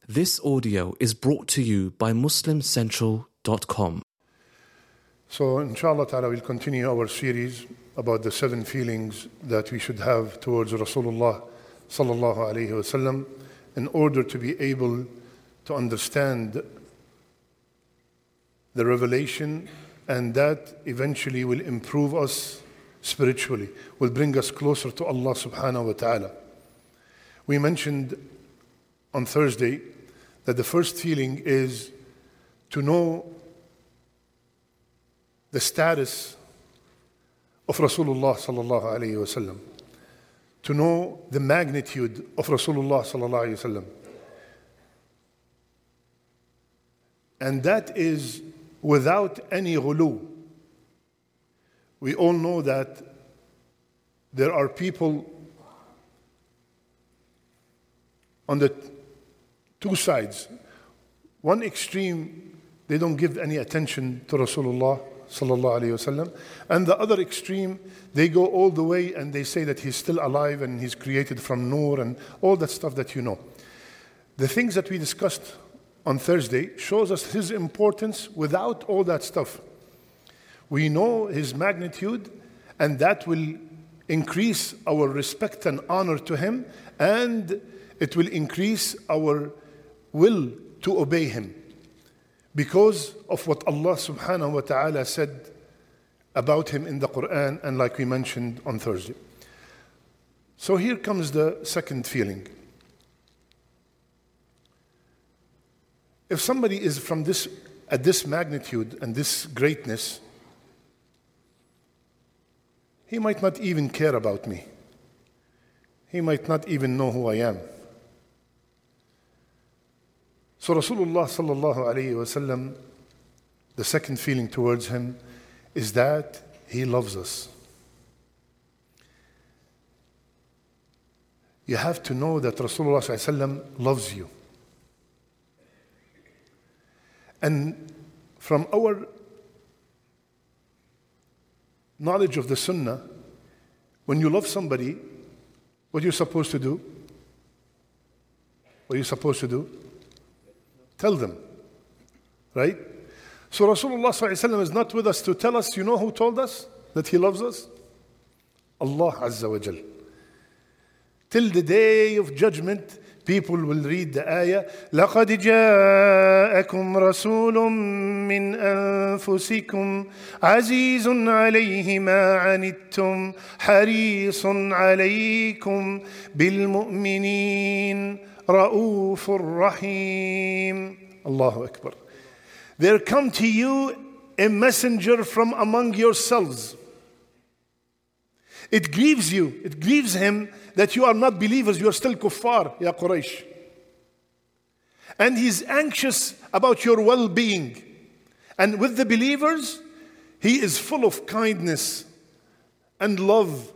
This audio is brought to you by MuslimCentral.com. So inshallah ta'ala we'll continue our series about the 7 feelings that we should have towards Rasulullah sallallahu alayhi wasallam in order to be able to understand the revelation, and that eventually will improve us spiritually, will bring us closer to Allah subhanahu wa ta'ala. We mentioned on Thursday that the first feeling is to know the status of Rasulullah sallallahu alayhi wasallam, to know the magnitude of Rasulullah sallallahu alayhi wasallam. And that is without any ghulu. We all know that there are people on the two sides. One extreme, they don't give any attention to Rasulullah sallallahu alayhi wasallam, and the other extreme, they go all the way and they say that he's still alive and he's created from nur and all that stuff that you know. The things that we discussed on Thursday shows us his importance without all that stuff. We know his magnitude, and that will increase our respect and honor to him, and it will increase our will to obey him because of what Allah subhanahu wa ta'ala said about him in the Quran, and like we mentioned on Thursday. So here comes the second feeling. If somebody is from this, at this magnitude and this greatness, he might not even care about me. He might not even know who I am. So Rasulullah sallallahu alayhi wasallam, the second feeling towards him is that he loves us. You have to know that Rasulullah sallallahu alayhi wasallam loves you. And from our knowledge of the Sunnah, when you love somebody, what are you supposed to do? What are you supposed to do? Tell them, right? So Rasulullah ﷺ is not with us to tell us, you know who told us that he loves us? Allah Azza wa Jal. Till the day of judgment, people will read the ayah, لَقَدْ جَاءَكُمْ رَسُولٌ مِّنْ أَنفُسِكُمْ عَزِيزٌ عَلَيْهِ مَا عَنِتُّمْ حَرِيصٌ عَلَيْكُمْ بِالْمُؤْمِنِينَ رَؤُوفٌ رَحِيمٌ. Allahu Akbar. There come to you a messenger from among yourselves. It grieves you, it grieves him that you are not believers, you are still kuffar, ya Quraysh. And he's anxious about your well-being. And with the believers, he is full of kindness and love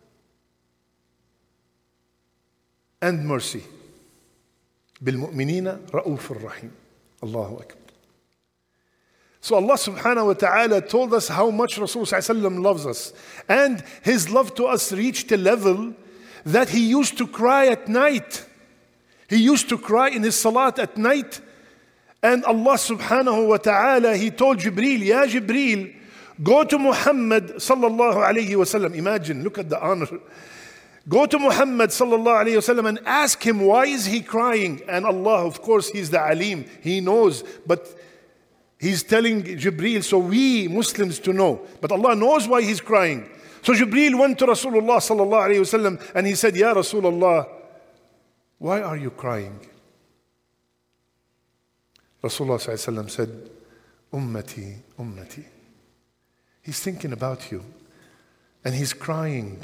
and mercy. بِالْمُؤْمِنِينَ رَؤُوفٌ رَحِيمٌ. Allahu Akbar. So Allah subhanahu wa ta'ala told us how much Rasulullah loves us. And his love to us reached a level that he used to cry at night. He used to cry in his salat at night. And Allah subhanahu wa ta'ala, he told Jibreel, Ya Jibreel, go to Muhammad sallallahu alayhi wa sallam. Imagine, look at the honor. Go to Muhammad sallallahu alayhi wa sallam and ask him, why is he crying? And Allah, of course, he's the Alim. He knows, but he's telling Jibreel, so we Muslims to know. But Allah knows why he's crying. So Jibreel went to Rasulullah sallallahu alayhi wasallam and he said, Ya Rasulullah, why are you crying? Rasulullah sallallahu alayhi wasallam said, Ummati, Ummati. He's thinking about you and he's crying.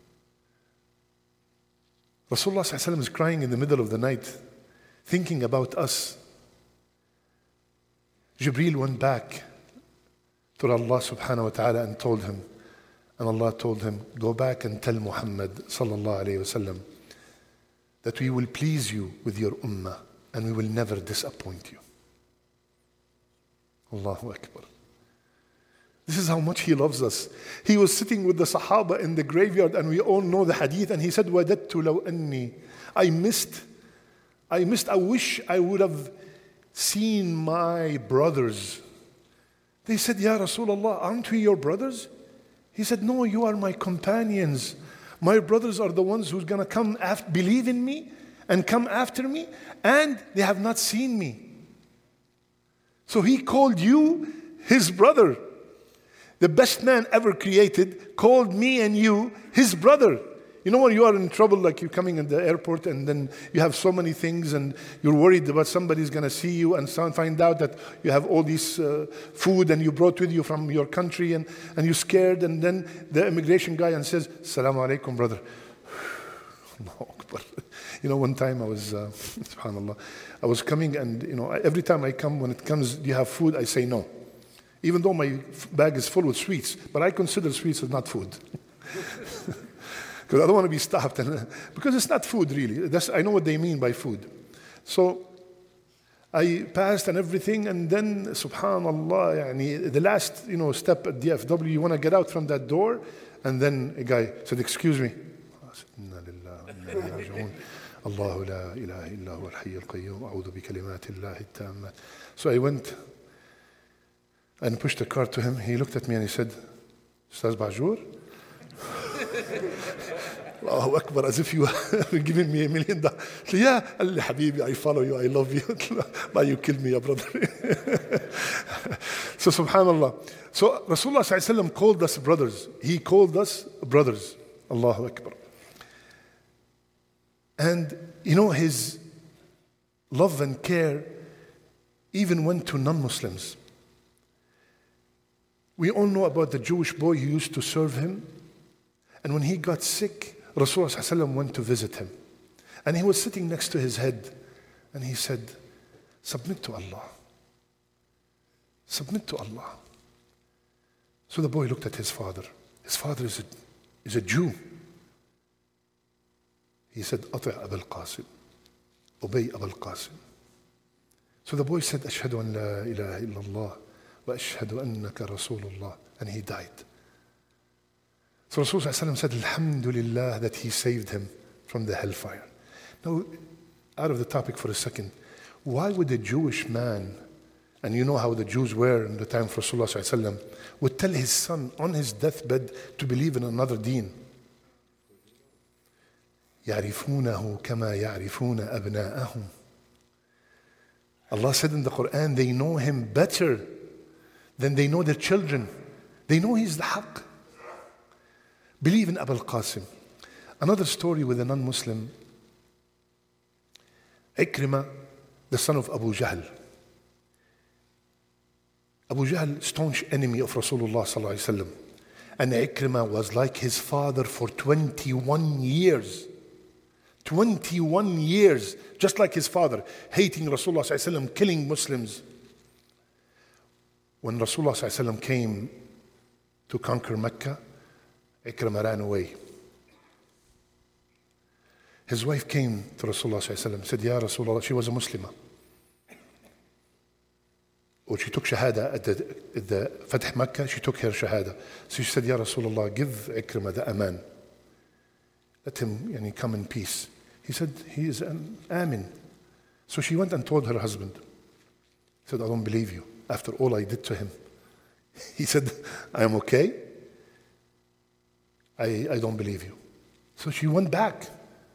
Rasulullah sallallahu alayhi wasallam is crying in the middle of the night, thinking about us. Jibreel went back to Allah subhanahu wa ta'ala and told him, and Allah told him, go back and tell Muhammad sallallahu alayhi wasallam that we will please you with your ummah and we will never disappoint you. Allahu Akbar. This is how much he loves us. He was sitting with the Sahaba in the graveyard, and we all know the hadith, and he said, وَدَدْتُ لَوْ أَنِّي, I I wish I would have seen my brothers. They said, Ya Rasulullah, aren't we your brothers? He said, no, you are my companions. My brothers are the ones who's going to come believe in me and come after me, and they have not seen me. So he called you his brother. The best man ever created called me and you his brother. You know when you are in trouble, like you're coming in the airport and then you have so many things and you're worried about somebody's going to see you and find out that you have all this food and you brought with you from your country and you're scared, and then the immigration guy and says, Assalamu alaikum, brother. Allahu Akbar. You know, one time I was, subhanAllah, I was coming and, you know, every time I come, when it comes, do you have food? I say no. Even though my bag is full with sweets, but I consider sweets as not food. Because I don't want to be stopped, because it's not food really. I know what they mean by food. So I passed and everything, and then subhanallah, the last step at DFW, you want to get out from that door, and then a guy said, excuse me. I said, Inna lillahi wa inna ilayhi raji'un. Allahu la ilaha illa huwa al-hayy al-qayyum, a'udhu bi kalimati Allahi at-tammat. So I went and pushed the card to him. He looked at me and he said, Ustaz Bajur? Allahu Akbar, as if you were giving me $1 million. So, yeah, Habibi, I follow you, I love you. Now you killed me, your brother. So, subhanallah. So, Rasulullah ﷺ called us brothers. He called us brothers. Allahu Akbar. And, his love and care even went to non-Muslims. We all know about the Jewish boy who used to serve him. And when he got sick, Rasulullah ﷺ went to visit him. And he was sitting next to his head. And he said, submit to Allah. Submit to Allah. So the boy looked at his father. His father is a Jew. He said, Ati' Abul Qasim. Obey Abul Qasim. So the boy said, Ashhadu an la ilaha illallah wa ashhadu annaka Rasulullah. And he died. So Rasulullah said, Alhamdulillah, that he saved him from the hellfire. Now, out of the topic for a second, why would a Jewish man, and you know how the Jews were in the time of Rasulullah, would tell his son on his deathbed to believe in another deen? يَعْرِفُونَهُ كَمَا يَعْرِفُونَ أَبْنَاءَهُمْ. Allah said in the Quran, they know him better than they know their children. They know he's the haqq. Believe in Abul Qasim. Another story with a non-Muslim, Ikrimah, the son of Abu Jahl. Abu Jahl, staunch enemy of Rasulullah sallallahu alaihi wasallam. And Ikrimah was like his father for 21 years. 21 years, just like his father, hating Rasulullah sallallahu alaihi wasallam, killing Muslims. When Rasulullah sallallahu alaihi wasallam came to conquer Mecca, Ikrimah ran away. His wife came to Rasulullah sallallahu alaihi wasallam, said, Ya Rasulullah, she was a Muslimah. Or she took Shahada at the Fath Makkah, she took her Shahada. So she said, Ya Rasulullah, give Ikrimah the Aman. Let him come in peace. He said, he is an Amin. So she went and told her husband. He said, I don't believe you after all I did to him. He said, I am okay. I don't believe you. So she went back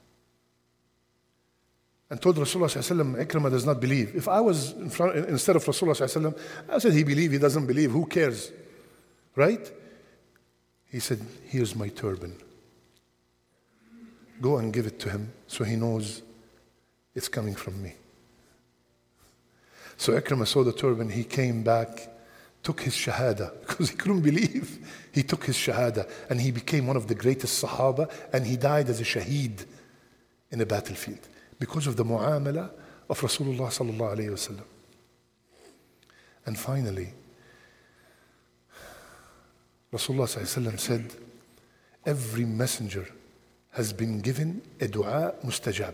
and told Rasulullah sallallahu alaihi wasallam, Ikrimah does not believe. If I was instead of Rasulullah sallallahu alaihi wasallam, I said, he believes, he doesn't believe, who cares? Right? He said, here's my turban. Go and give it to him so he knows it's coming from me. So Ikrimah saw the turban, he came back, took his shahada, because he couldn't believe. He took his shahada and he became one of the greatest Sahaba, and he died as a shaheed in a battlefield because of the mu'amala of Rasulullah sallallahu alayhi wasallam. And finally, Rasulullah sallallahu alayhi wasallam said, every messenger has been given a dua mustajab.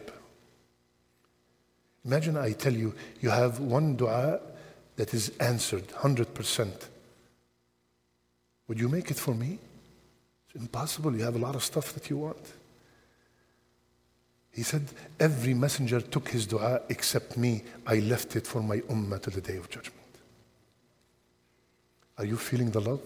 Imagine I tell you, you have one dua that is answered 100%. Would you make it for me? It's impossible. You have a lot of stuff that you want. He said, every messenger took his dua except me. I left it for my ummah to the day of judgment. Are you feeling the love?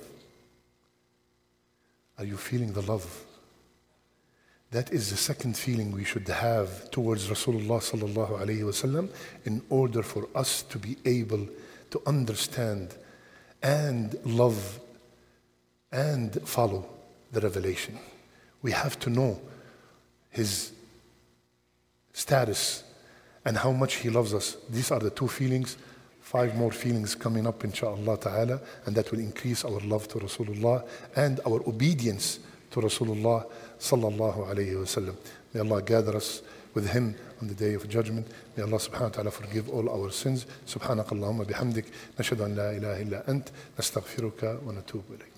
Are you feeling the love? That is the second feeling we should have towards Rasulullah sallallahu alayhi wasallam in order for us to be able to understand and love and follow the revelation. We have to know his status and how much he loves us. These are the two feelings. 5 more feelings coming up inshaAllah ta'ala, and that will increase our love to Rasulullah and our obedience to Rasulullah sallallahu alayhi wa sallam. May Allah gather us with him on the day of judgment. May Allah subhanahu wa ta'ala forgive all our sins. Subhanakallahumma bihamdik. Nashhadu an la ilaha illa ant. Nastaghfiruka wa natubu ilayk.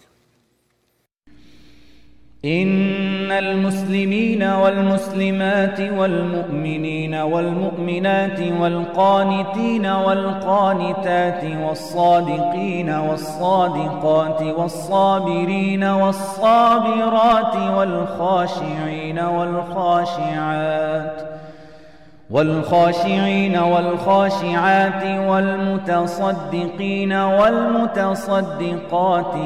إن المسلمين والمسلمات والمؤمنين والمؤمنات والقانتين والقانتات والصادقين والصادقات والصابرين والصابرات والخاشعين والخاشعات والمتصدقين والمتصدقات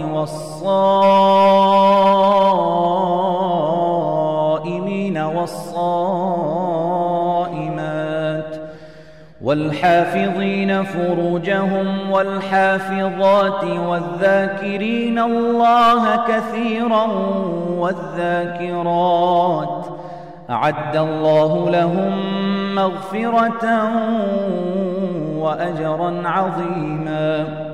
والصائمين والصائمات والحافظين فروجهم والحافظات والذاكرين الله كثيرا والذاكرات أعد الله لهم مغفرة وأجرا عظيما.